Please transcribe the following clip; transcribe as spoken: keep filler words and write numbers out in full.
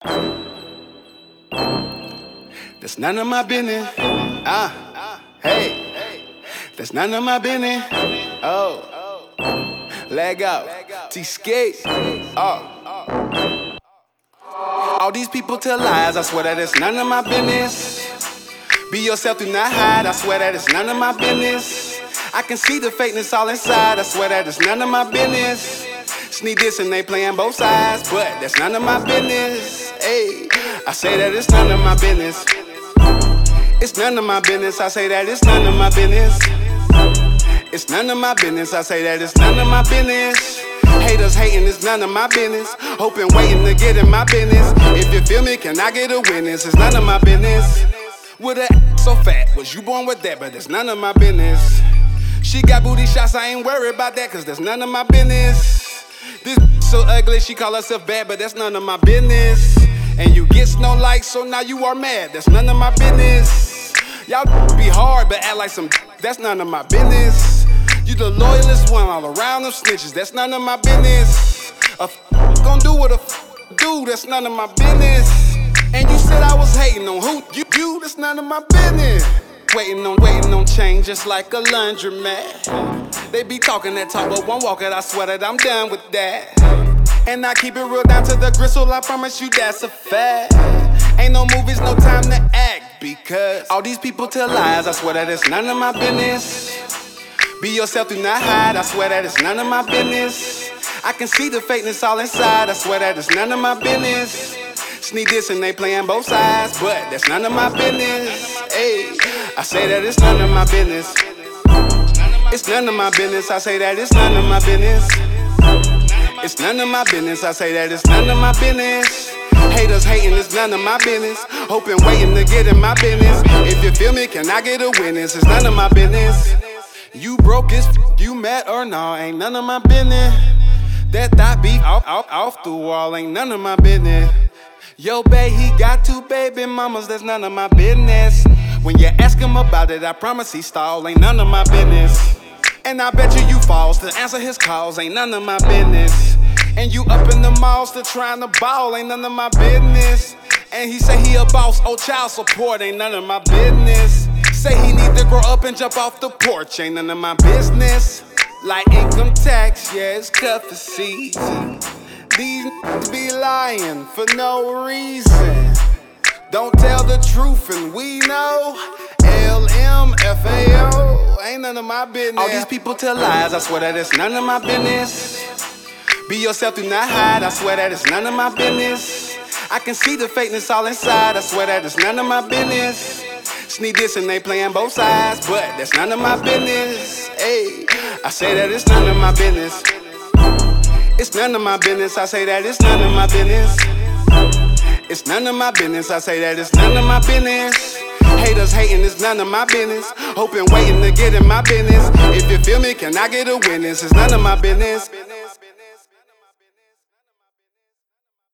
That's none of my business. Ah, hey, that's none of my business. Oh, leg out, T-skate. Oh, all these people tell lies. I swear that it's none of my business. Be yourself, do not hide. I swear that it's none of my business. I can see the fakeness all inside. I swear that it's none of my business. Sneak this and they playing both sides, but that's none of my business. Hey, I say that it's none of my business. It's none of my business. I say that it's none of my business. It's none of my business. I say that it's none of my business. Haters hating, it's none of my business. Hoping, waiting to get in my business. If you feel me, can I get a witness? It's none of my business. With a so fat, was you born with that? But it's none of my business. She got booty shots, I ain't worried about that, cause that's none of my business. This so ugly, she call herself bad, but that's none of my business. And you get no likes, so now you are mad. That's none of my business. Y'all be hard, but act like some. That's none of my business. You the loyalist one all around them snitches. That's none of my business. A f gon' do what a f do. That's none of my business. And you said I was hating on who? You, you. That's none of my business. Waiting on, waiting on change, just like a laundromat. They be talking that talk, but won't walk it. I swear that I'm done with that. And I keep it real down to the gristle. I promise you that's a fact. Ain't no movies, no time to act, because all these people tell lies. I swear that it's none of my business. Be yourself, do not hide. I swear that it's none of my business. I can see the fakeness all inside. I swear that it's none of my business. Sneak this and they playing both sides, but that's none of my business. Hey, I say that it's none of my business. It's none of my business. I say that it's none of my business. It's none of my business. I say that it's none of my business. Haters hating, it's none of my business. Hoping, waiting to get in my business. If you feel me, can I get a witness? It's none of my business. You broke as f, you mad or no, ain't none of my business. That thought beef off, off, off the wall, ain't none of my business. Yo, babe, he got two baby mamas, that's none of my business. When you ask him about it, I promise he stall, ain't none of my business. And I bet you you falls to answer his calls, ain't none of my business. And you up in the malls to trying to ball, ain't none of my business. And he say he a boss, oh child support, ain't none of my business. Say he need to grow up and jump off the porch, ain't none of my business. Like income tax, yeah, it's cuffing season. These n***s be lying for no reason. Don't tell the truth and we know. L M F A O, ain't none of my business. All these people tell lies, I swear that it's none of my business. Be yourself, do not hide, I swear that it's none of my business. I can see the fakeness all inside, I swear that it's none of my business. Sneak this and they playing both sides, but that's none of my business. Hey, I say that it's none of my business. It's none of my business. I say that it's none of my business. It's none of my business. I say that it's none of my business. Haters hating, it's none of my business. Hoping, waiting to get in my business. If you feel me, can I get a witness? It's none of my business.